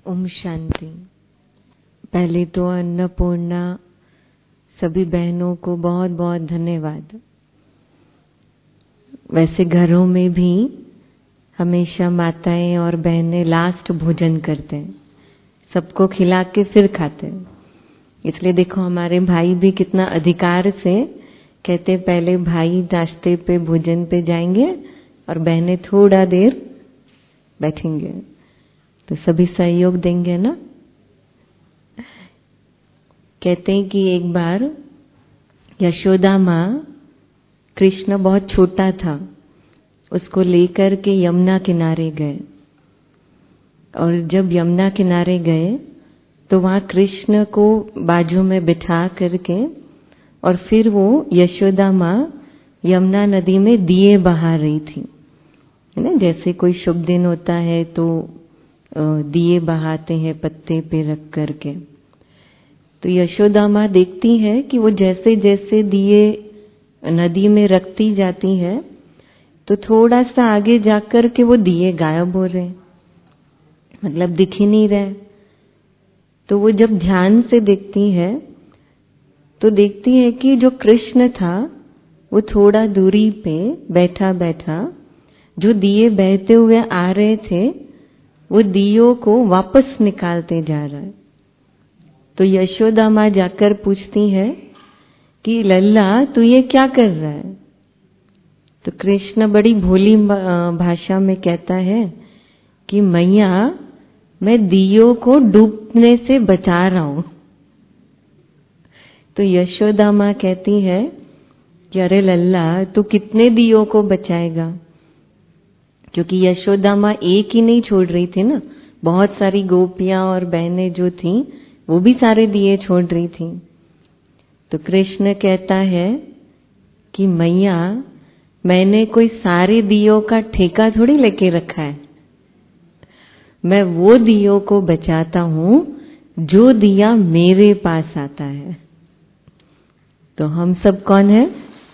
ओम शांति। पहले तो अन्नपूर्णा सभी बहनों को बहुत बहुत धन्यवाद। वैसे घरों में भी हमेशा माताएं और बहनें लास्ट भोजन करते हैं, सबको खिला के फिर खाते हैं। इसलिए देखो हमारे भाई भी कितना अधिकार से कहते पहले भाई नाश्ते पे भोजन पे जाएंगे और बहनें थोड़ा देर बैठेंगे, तो सभी सहयोग देंगे ना। कहते हैं कि एक बार यशोदा माँ, कृष्ण बहुत छोटा था, उसको लेकर के यमुना किनारे गए और जब यमुना किनारे गए तो वहाँ कृष्ण को बाजू में बिठा करके और फिर वो यशोदा माँ यमुना नदी में दिए बहा रही थी, है ना। जैसे कोई शुभ दिन होता है तो दिए बहाते हैं पत्ते पे रख करके। तो यशोदा माँ देखती है कि वो जैसे जैसे दिए नदी में रखती जाती है तो थोड़ा सा आगे जाकर के वो दिए गायब हो रहे, मतलब दिख ही नहीं रहे। तो वो जब ध्यान से देखती है तो देखती है कि जो कृष्ण था वो थोड़ा दूरी पे बैठा बैठा जो दिए बहते हुए आ रहे थे वो दियों को वापस निकालते जा रहा है। तो यशोदा माँ जाकर पूछती है कि लल्ला तू ये क्या कर रहा है। तो कृष्ण बड़ी भोली भाषा में कहता है कि मैया मैं दियों को डूबने से बचा रहा हूं। तो यशोदा माँ कहती है कि अरे लल्ला तू कितने दियों को बचाएगा, क्योंकि यशोदा माँ एक ही नहीं छोड़ रही थी ना, बहुत सारी गोपियां और बहनें जो थीं वो भी सारे दिए छोड़ रही थी। तो कृष्ण कहता है कि मैया मैंने कोई सारे दियों का ठेका थोड़ी लेके रखा है, मैं वो दियों को बचाता हूं जो दिया मेरे पास आता है। तो हम सब कौन है?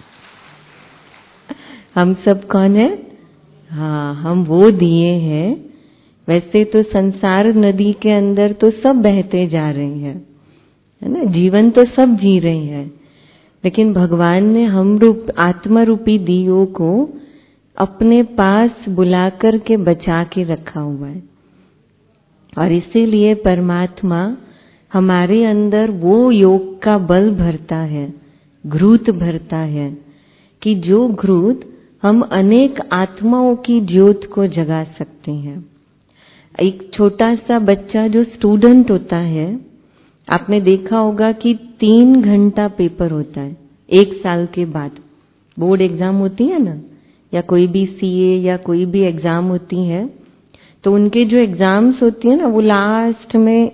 हम सब कौन है? हाँ, हम वो दिए हैं। वैसे तो संसार नदी के अंदर तो सब बहते जा रहे हैं, है ना, जीवन तो सब जी रहे हैं, लेकिन भगवान ने हम रूप आत्मा रूपी दियों को अपने पास बुला कर के बचा के रखा हुआ है। और इसीलिए परमात्मा हमारे अंदर वो योग का बल भरता है, घृत भरता है कि जो घृत हम अनेक आत्माओं की ज्योत को जगा सकते हैं। एक छोटा सा बच्चा जो स्टूडेंट होता है, आपने देखा होगा कि 3 घंटा पेपर होता है 1 साल के बाद। बोर्ड एग्जाम होती है ना, या कोई भी सीए या कोई भी एग्जाम होती है, तो उनके जो एग्जाम्स होती है ना वो लास्ट में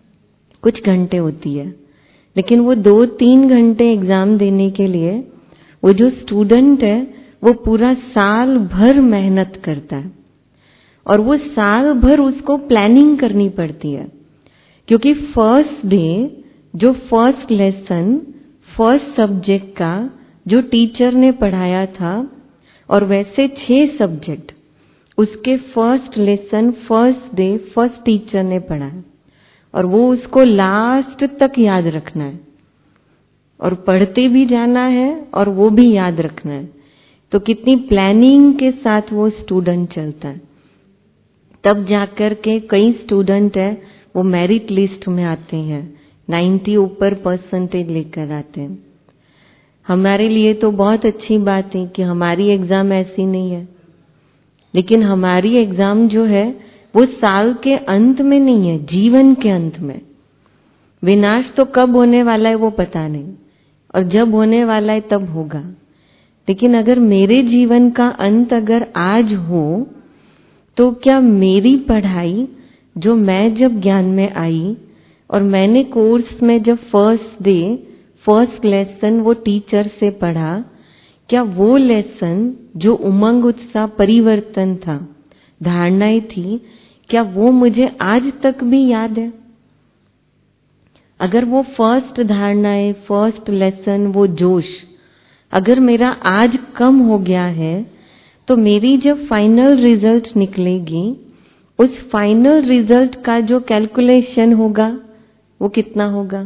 कुछ घंटे होती है, लेकिन वो 2-3 घंटे एग्जाम देने के लिए वो जो स्टूडेंट है वो पूरा साल भर मेहनत करता है और वो साल भर उसको प्लानिंग करनी पड़ती है, क्योंकि फर्स्ट डे जो फर्स्ट लेसन फर्स्ट सब्जेक्ट का जो टीचर ने पढ़ाया था, और वैसे 6 सब्जेक्ट उसके first lesson first day first teacher ने पढ़ाया और वो उसको लास्ट तक याद रखना है और पढ़ते भी जाना है और वो भी याद रखना है। तो कितनी प्लानिंग के साथ वो स्टूडेंट चलता है, तब जाकर के कई स्टूडेंट है वो मेरिट लिस्ट में आते हैं, 90 ऊपर परसेंटेज लेकर आते हैं। हमारे लिए तो बहुत अच्छी बात है कि हमारी एग्जाम ऐसी नहीं है, लेकिन हमारी एग्जाम जो है वो साल के अंत में नहीं है, जीवन के अंत में। विनाश तो कब होने वाला है वो पता नहीं, और जब होने वाला है तब होगा, लेकिन अगर मेरे जीवन का अंत अगर आज हो तो क्या मेरी पढ़ाई जो मैं जब ज्ञान में आई और मैंने कोर्स में जब फर्स्ट डे फर्स्ट लेसन वो टीचर से पढ़ा, क्या वो लेसन जो उमंग उत्साह परिवर्तन था, धारणाएं थी, क्या वो मुझे आज तक भी याद है? अगर वो फर्स्ट धारणाएं फर्स्ट लेसन वो जोश अगर मेरा आज कम हो गया है तो मेरी जब फाइनल रिजल्ट निकलेगी उस फाइनल रिजल्ट का जो कैलकुलेशन होगा वो कितना होगा,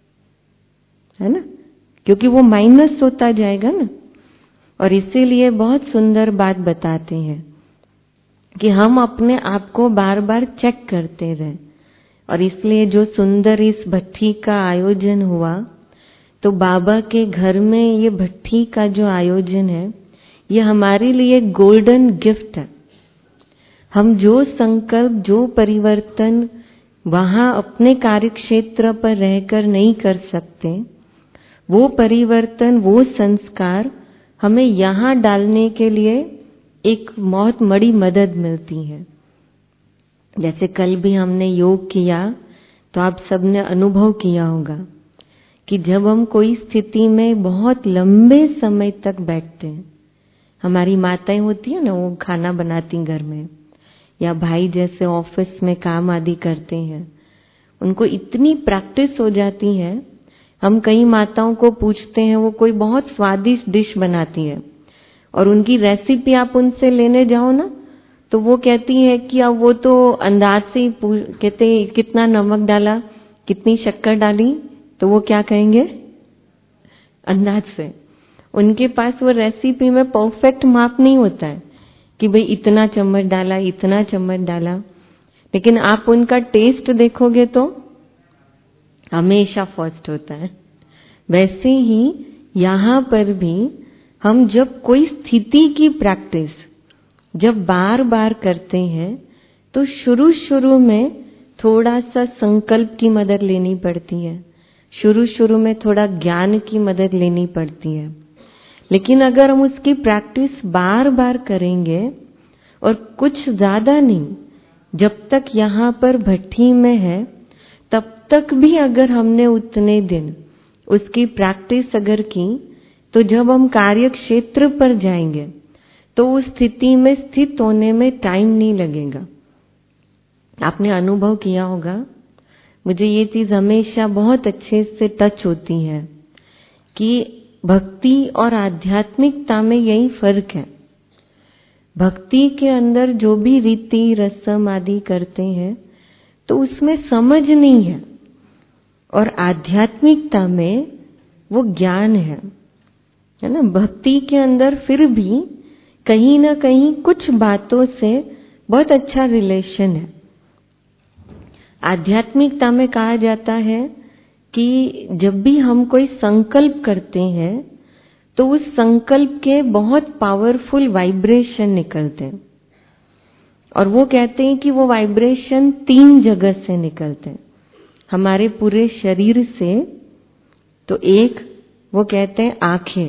है ना, क्योंकि वो माइनस होता जाएगा ना। और इसीलिए बहुत सुंदर बात बताते हैं कि हम अपने आप को बार बार चेक करते रहें। और इसलिए जो सुंदर इस भट्ठी का आयोजन हुआ, तो बाबा के घर में ये भट्ठी का जो आयोजन है, ये हमारे लिए गोल्डन गिफ्ट है। हम जो संकल्प, जो परिवर्तन वहां अपने कार्यक्षेत्र पर रहकर नहीं कर सकते, वो परिवर्तन, वो संस्कार हमें यहाँ डालने के लिए एक बहुत बड़ी मदद मिलती है। जैसे कल भी हमने योग किया, तो आप सबने अनुभव किया होगा कि जब हम कोई स्थिति में बहुत लंबे समय तक बैठते हैं, हमारी माताएं होती है ना, वो खाना बनाती घर में, या भाई जैसे ऑफिस में काम आदि करते हैं, उनको इतनी प्रैक्टिस हो जाती है। हम कई माताओं को पूछते हैं, वो कोई बहुत स्वादिष्ट डिश बनाती है और उनकी रेसिपी आप उनसे लेने जाओ ना, तो वो कहती है कि अब वो तो अंदाज से ही कहते कितना नमक डाला, कितनी शक्कर डाली, तो वो क्या कहेंगे, अंदाज से। उनके पास वो रेसिपी में परफेक्ट माप नहीं होता है कि भाई इतना चम्मच डाला, इतना चम्मच डाला, लेकिन आप उनका टेस्ट देखोगे तो हमेशा फर्स्ट होता है। वैसे ही यहाँ पर भी हम जब कोई स्थिति की प्रैक्टिस जब बार बार करते हैं, तो शुरू शुरू में थोड़ा सा संकल्प की मदद लेनी पड़ती है, शुरू शुरू में थोड़ा ज्ञान की मदद लेनी पड़ती है। लेकिन अगर हम उसकी प्रैक्टिस बार बार करेंगे, और कुछ ज्यादा नहीं, जब तक यहाँ पर भट्ठी में है तब तक भी अगर हमने उतने दिन उसकी प्रैक्टिस अगर की, तो जब हम कार्य क्षेत्र पर जाएंगे तो उस स्थिति में स्थित होने में टाइम नहीं लगेगा। आपने अनुभव किया होगा, मुझे ये चीज हमेशा बहुत अच्छे से टच होती है कि भक्ति और आध्यात्मिकता में यही फर्क है। भक्ति के अंदर जो भी रीति रस्म आदि करते हैं तो उसमें समझ नहीं है, और आध्यात्मिकता में वो ज्ञान है ना। भक्ति के अंदर फिर भी कहीं ना कहीं कुछ बातों से बहुत अच्छा रिलेशन है। आध्यात्मिकता में कहा जाता है कि जब भी हम कोई संकल्प करते हैं तो उस संकल्प के बहुत पावरफुल वाइब्रेशन निकलते हैं, और वो कहते हैं कि वो वाइब्रेशन 3 जगह से निकलते हैं, हमारे पूरे शरीर से। तो एक वो कहते हैं आंखें,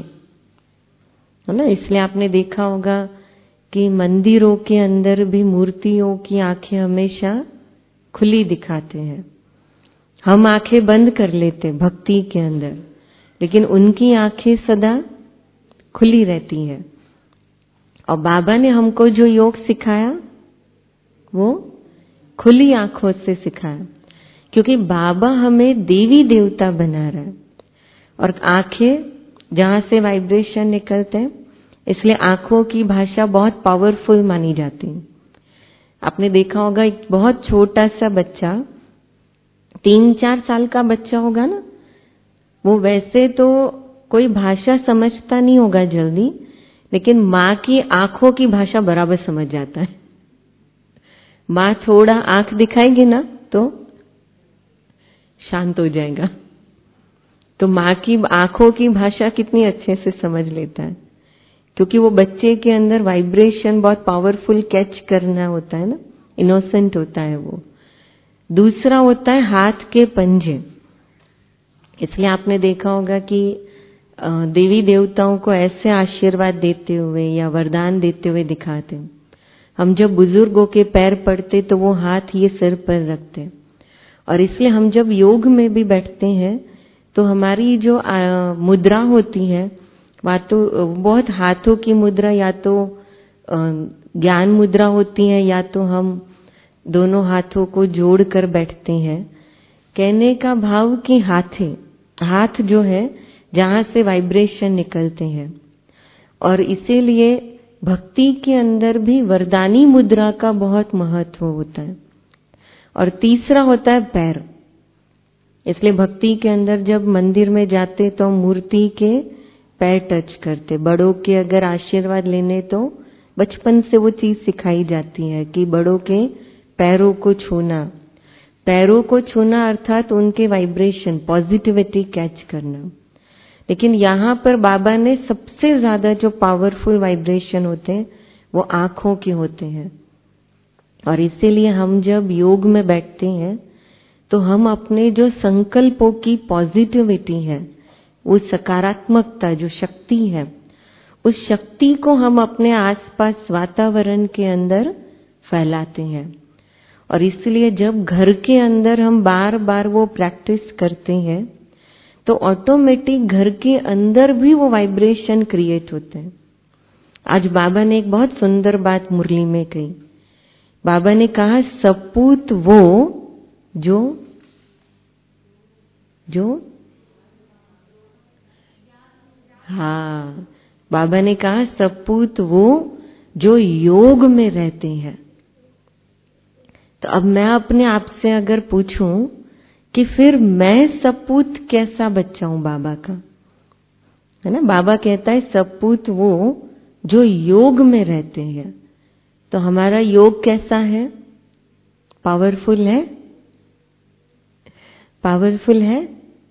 है ना, इसलिए आपने देखा होगा कि मंदिरों के अंदर भी मूर्तियों की आंखें हमेशा खुली दिखाते हैं। हम आंखें बंद कर लेते भक्ति के अंदर, लेकिन उनकी आंखें सदा खुली रहती है। और बाबा ने हमको जो योग सिखाया वो खुली आंखों से सिखाया, क्योंकि बाबा हमें देवी देवता बना रहा है, और आंखें जहां से वाइब्रेशन निकलते हैं, इसलिए आंखों की भाषा बहुत पावरफुल मानी जाती है। आपने देखा होगा एक बहुत छोटा सा बच्चा, 3-4 साल का बच्चा होगा ना, वो वैसे तो कोई भाषा समझता नहीं होगा जल्दी, लेकिन माँ की आंखों की भाषा बराबर समझ जाता है। माँ थोड़ा आंख दिखाएगी ना तो शांत हो जाएगा। तो माँ की आंखों की भाषा कितनी अच्छे से समझ लेता है, क्योंकि वो बच्चे के अंदर वाइब्रेशन बहुत पावरफुल कैच करना होता है ना, इनोसेंट होता है वो। दूसरा होता है हाथ के पंजे। इसलिए आपने देखा होगा कि देवी देवताओं को ऐसे आशीर्वाद देते हुए या वरदान देते हुए दिखाते हैं। हम जब बुजुर्गों के पैर पड़ते तो वो हाथ ये सिर पर रखते, और इसलिए हम जब योग में भी बैठते हैं तो हमारी जो मुद्रा होती है, वह तो बहुत हाथों की मुद्रा, या तो ज्ञान मुद्रा होती है, या तो हम दोनों हाथों को जोड़कर बैठते हैं। कहने का भाव कि हाथ जो है जहां से वाइब्रेशन निकलते हैं, और इसीलिए भक्ति के अंदर भी वरदानी मुद्रा का बहुत महत्व होता है। और तीसरा होता है पैर। इसलिए भक्ति के अंदर जब मंदिर में जाते तो मूर्ति के पैर टच करते। बड़ों के अगर आशीर्वाद लेने तो बचपन से वो चीज सिखाई जाती है कि बड़ों के पैरों को छूना। पैरों को छूना अर्थात उनके वाइब्रेशन, पॉजिटिविटी कैच करना। लेकिन यहाँ पर बाबा ने सबसे ज्यादा जो पावरफुल वाइब्रेशन होते हैं वो आंखों के होते हैं। और इसीलिए हम जब योग में बैठते हैं तो हम अपने जो संकल्पों की पॉजिटिविटी है, वो सकारात्मकता जो शक्ति है, उस शक्ति को हम अपने आसपास वातावरण के अंदर फैलाते हैं। और इसलिए जब घर के अंदर हम बार बार वो प्रैक्टिस करते हैं तो ऑटोमेटिक घर के अंदर भी वो वाइब्रेशन क्रिएट होते हैं। आज बाबा ने एक बहुत सुंदर बात मुरली में कही। बाबा ने कहा सपूत वो जो हाँ, बाबा ने कहा सपूत वो जो योग में रहते हैं। तो अब मैं अपने आप से अगर पूछूं कि फिर मैं सपूत कैसा बच्चा हूं बाबा का, है ना। बाबा कहता है सपूत वो जो योग में रहते हैं। तो हमारा योग कैसा है? पावरफुल है? पावरफुल है?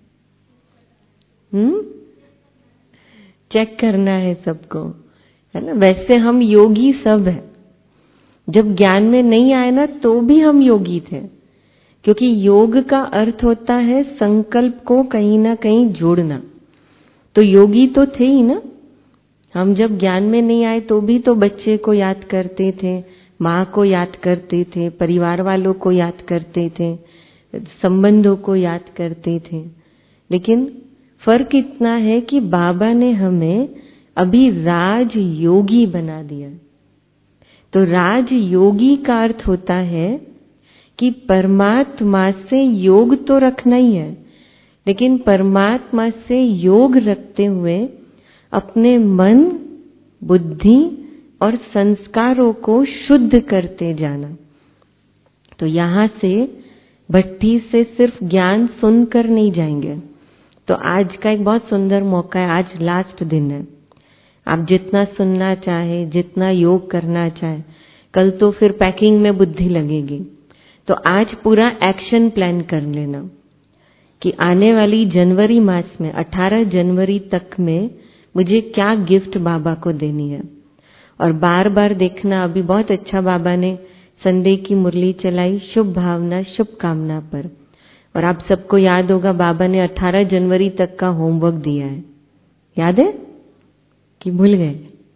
चेक करना है सबको, है ना। वैसे हम योगी सब है। जब ज्ञान में नहीं आए ना तो भी हम योगी थे, क्योंकि योग का अर्थ होता है संकल्प को कहीं ना कहीं जोड़ना। तो योगी तो थे ही ना हम। जब ज्ञान में नहीं आए तो भी तो बच्चे को याद करते थे, माँ को याद करते थे, परिवार वालों को याद करते थे, संबंधों को याद करते थे। लेकिन फर्क इतना है कि बाबा ने हमें अभी राज योगी बना दिया। तो राज योगी का अर्थ होता है कि परमात्मा से योग तो रखना ही है, लेकिन परमात्मा से योग रखते हुए अपने मन, बुद्धि और संस्कारों को शुद्ध करते जाना। तो यहां से भट्टी से सिर्फ ज्ञान सुनकर नहीं जाएंगे। तो आज का एक बहुत सुंदर मौका है। आज लास्ट दिन है। आप जितना सुनना चाहे, जितना योग करना चाहे, कल तो फिर पैकिंग में बुद्धि लगेगी। तो आज पूरा एक्शन प्लान कर लेना कि आने वाली जनवरी मास में 18 जनवरी तक में मुझे क्या गिफ्ट बाबा को देनी है। और बार बार देखना, अभी बहुत अच्छा बाबा ने संडे की मुरली चलाई शुभ भावना शुभ कामना पर। और आप सबको याद होगा बाबा ने 18 जनवरी तक का होमवर्क दिया है। याद है कि भूल गए?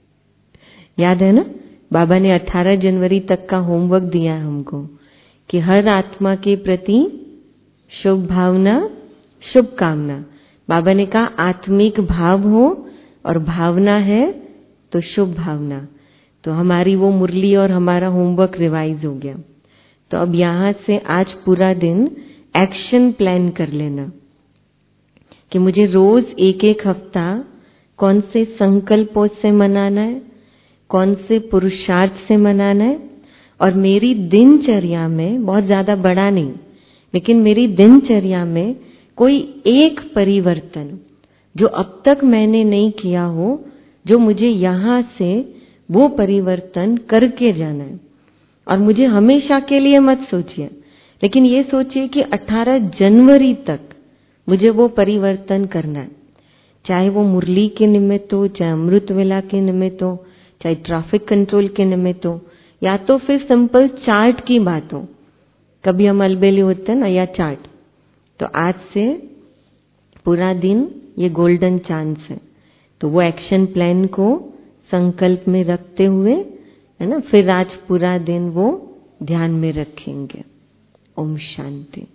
याद है ना। बाबा ने 18 जनवरी तक का होमवर्क दिया हमको कि हर आत्मा के प्रति शुभ भावना शुभ कामना। बाबा ने कहा आत्मिक भाव हो और भावना है तो शुभ भावना। तो हमारी वो मुरली और हमारा होमवर्क रिवाइज हो गया। तो अब यहां से आज पूरा दिन एक्शन प्लान कर लेना कि मुझे रोज एक एक हफ्ता कौन से संकल्पों से मनाना है, कौन से पुरुषार्थ से मनाना है। और मेरी दिनचर्या में, बहुत ज्यादा बड़ा नहीं, लेकिन मेरी दिनचर्या में कोई एक परिवर्तन जो अब तक मैंने नहीं किया हो, जो मुझे यहां से वो परिवर्तन करके जाना है। और मुझे हमेशा के लिए मत सोचिए, लेकिन ये सोचिए कि 18 जनवरी तक मुझे वो परिवर्तन करना है। चाहे वो मुरली के निमित्त हो, चाहे अमृत वेला के निमित्त हो, चाहे ट्रैफिक कंट्रोल के निमित्त हो, या तो फिर सिंपल चार्ट की बात हो। कभी हम अलबेली होते हैं ना, या चार्ट। तो आज से पूरा दिन ये गोल्डन चांस है। तो वो एक्शन प्लान को संकल्प में रखते हुए, है ना, फिर आज पूरा दिन वो ध्यान में रखेंगे। ओम शांति।